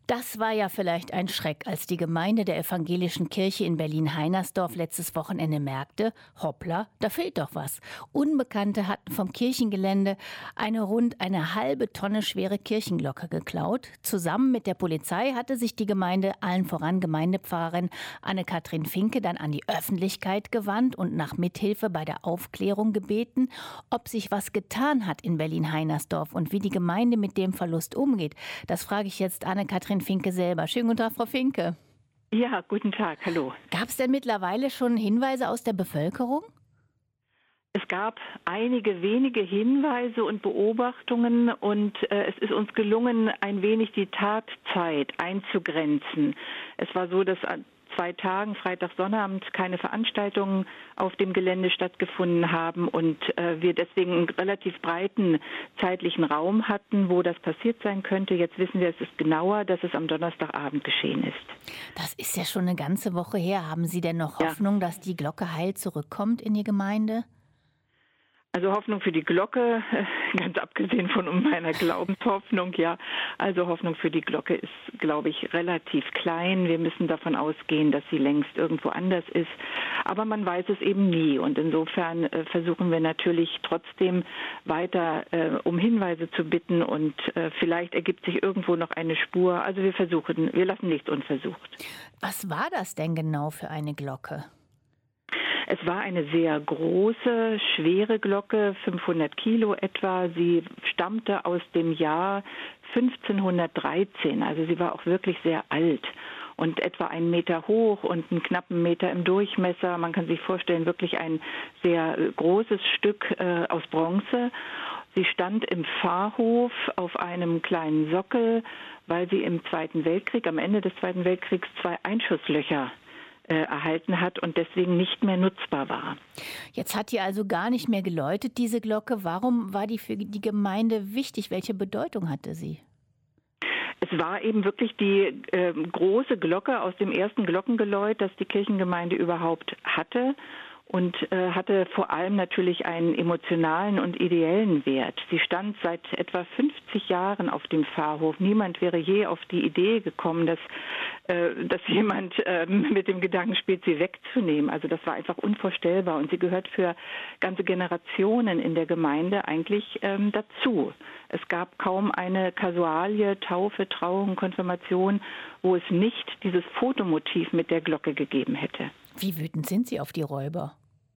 Das war ja vielleicht ein Schreck, als die Gemeinde der evangelischen Kirche in Berlin-Heinersdorf letztes Wochenende merkte, hoppla, da fehlt doch was. Unbekannte hatten vom Kirchengelände eine rund eine halbe Tonne schwere Kirchenglocke geklaut. Zusammen mit der Polizei hatte sich die Gemeinde, allen voran Gemeindepfarrerin Anne-Kathrin Finke, dann an die Öffentlichkeit gewandt und nach Mithilfe bei der Aufklärung gebeten, ob sich was getan hat in Berlin-Heinersdorf und wie die Gemeinde mit dem Verlust umgeht. Das frage ich jetzt Anne-Kathrin Finke selber. Schönen guten Tag, Frau Finke. Ja, guten Tag, hallo. Gab es denn mittlerweile schon Hinweise aus der Bevölkerung? Es gab einige wenige Hinweise und Beobachtungen und es ist uns gelungen, ein wenig die Tatzeit einzugrenzen. Es war so, dass an 2 Tagen, Freitag, Sonnabend, keine Veranstaltungen auf dem Gelände stattgefunden haben und wir deswegen einen relativ breiten zeitlichen Raum hatten, wo das passiert sein könnte. Jetzt wissen wir, es ist genauer, dass es am Donnerstagabend geschehen ist. Das ist ja schon eine ganze Woche her. Haben Sie denn noch Ja. Hoffnung, dass die Glocke heil zurückkommt in die Gemeinde? Also Hoffnung für die Glocke, ganz abgesehen von meiner Glaubenshoffnung, ja. Also Hoffnung für die Glocke ist, glaube ich, relativ klein. Wir müssen davon ausgehen, dass sie längst irgendwo anders ist. Aber man weiß es eben nie. Und insofern versuchen wir natürlich trotzdem weiter um Hinweise zu bitten. Und vielleicht ergibt sich irgendwo noch eine Spur. Also wir lassen nichts unversucht. Was war das denn genau für eine Glocke? Es war eine sehr große, schwere Glocke, 500 Kilo etwa. Sie stammte aus dem Jahr 1513, also sie war auch wirklich sehr alt und etwa 1 Meter hoch und einen knappen Meter im Durchmesser. Man kann sich vorstellen, wirklich ein sehr großes Stück aus Bronze. Sie stand im Pfarrhof auf einem kleinen Sockel, weil sie im Zweiten Weltkrieg, am Ende des Zweiten Weltkriegs, 2 Einschusslöcher erhalten hat und deswegen nicht mehr nutzbar war. Jetzt hat die also gar nicht mehr geläutet, diese Glocke. Warum war die für die Gemeinde wichtig? Welche Bedeutung hatte sie? Es war eben wirklich die große Glocke aus dem ersten Glockengeläut, das die Kirchengemeinde überhaupt hatte. Und hatte vor allem natürlich einen emotionalen und ideellen Wert. Sie stand seit etwa 50 Jahren auf dem Pfarrhof. Niemand wäre je auf die Idee gekommen, dass jemand mit dem Gedanken spielt, sie wegzunehmen. Also das war einfach unvorstellbar. Und sie gehört für ganze Generationen in der Gemeinde eigentlich dazu. Es gab kaum eine Kasualie, Taufe, Trauung, Konfirmation, wo es nicht dieses Fotomotiv mit der Glocke gegeben hätte. Wie wütend sind Sie auf die Räuber?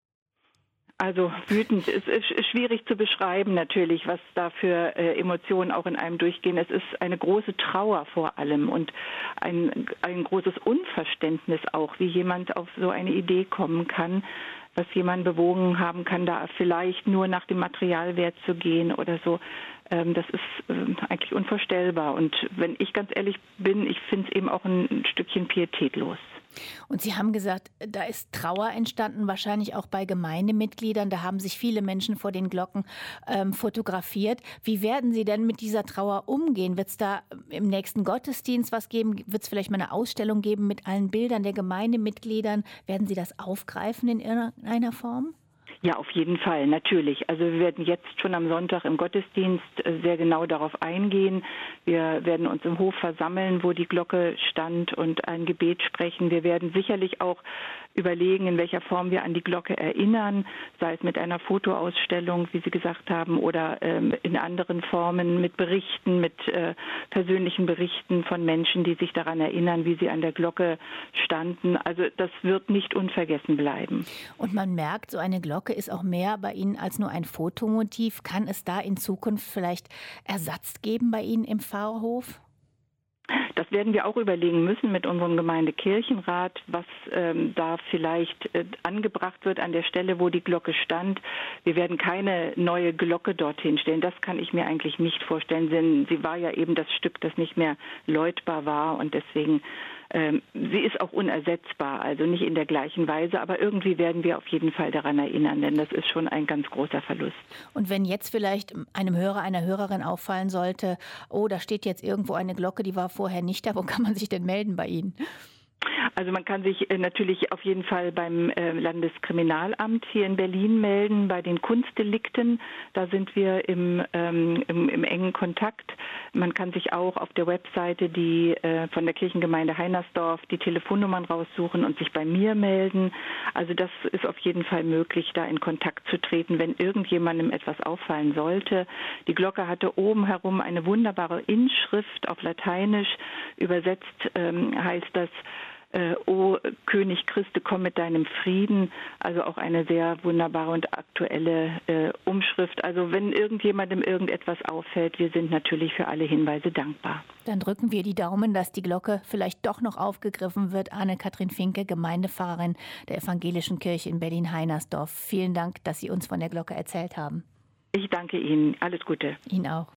Also wütend ist schwierig zu beschreiben natürlich, was da für Emotionen auch in einem durchgehen. Es ist eine große Trauer vor allem und ein großes Unverständnis auch, wie jemand auf so eine Idee kommen kann, was jemand bewogen haben kann, da vielleicht nur nach dem Materialwert zu gehen oder so. Das ist eigentlich unvorstellbar. Und wenn ich ganz ehrlich bin, ich finde es eben auch ein Stückchen pietätlos. Und Sie haben gesagt, da ist Trauer entstanden, wahrscheinlich auch bei Gemeindemitgliedern. Da haben sich viele Menschen vor den Glocken fotografiert. Wie werden Sie denn mit dieser Trauer umgehen? Wird es da im nächsten Gottesdienst was geben? Wird es vielleicht mal eine Ausstellung geben mit allen Bildern der Gemeindemitgliedern? Werden Sie das aufgreifen in irgendeiner Form? Ja, auf jeden Fall, natürlich. Also wir werden jetzt schon am Sonntag im Gottesdienst sehr genau darauf eingehen. Wir werden uns im Hof versammeln, wo die Glocke stand und ein Gebet sprechen. Wir werden sicherlich auch überlegen, in welcher Form wir an die Glocke erinnern, sei es mit einer Fotoausstellung, wie Sie gesagt haben, oder in anderen Formen mit Berichten, mit persönlichen Berichten von Menschen, die sich daran erinnern, wie sie an der Glocke standen. Also das wird nicht unvergessen bleiben. Und man merkt, so eine Glocke ist auch mehr bei Ihnen als nur ein Fotomotiv. Kann es da in Zukunft vielleicht Ersatz geben bei Ihnen im Pfarrhof? Das werden wir auch überlegen müssen mit unserem Gemeindekirchenrat, was da vielleicht angebracht wird an der Stelle, wo die Glocke stand. Wir werden keine neue Glocke dorthin stellen. Das kann ich mir eigentlich nicht vorstellen, denn sie war ja eben das Stück, das nicht mehr läutbar war und deswegen sie ist auch unersetzbar, also nicht in der gleichen Weise, aber irgendwie werden wir auf jeden Fall daran erinnern, denn das ist schon ein ganz großer Verlust. Und wenn jetzt vielleicht einem Hörer, einer Hörerin auffallen sollte, oh, da steht jetzt irgendwo eine Glocke, die war vorher nicht da, wo kann man sich denn melden bei Ihnen? Also man kann sich natürlich auf jeden Fall beim Landeskriminalamt hier in Berlin melden, bei den Kunstdelikten. Da sind wir im engen Kontakt. Man kann sich auch auf der Webseite von der Kirchengemeinde Heinersdorf die Telefonnummern raussuchen und sich bei mir melden. Also das ist auf jeden Fall möglich, da in Kontakt zu treten, wenn irgendjemandem etwas auffallen sollte. Die Glocke hatte oben herum eine wunderbare Inschrift auf Lateinisch. Übersetzt heißt das: O König Christe, komm mit deinem Frieden. Also auch eine sehr wunderbare und aktuelle Umschrift. Also wenn irgendjemandem irgendetwas auffällt, wir sind natürlich für alle Hinweise dankbar. Dann drücken wir die Daumen, dass die Glocke vielleicht doch noch aufgegriffen wird. Anne-Kathrin Finke, Gemeindepfarrerin der Evangelischen Kirche in Berlin-Heinersdorf. Vielen Dank, dass Sie uns von der Glocke erzählt haben. Ich danke Ihnen. Alles Gute. Ihnen auch.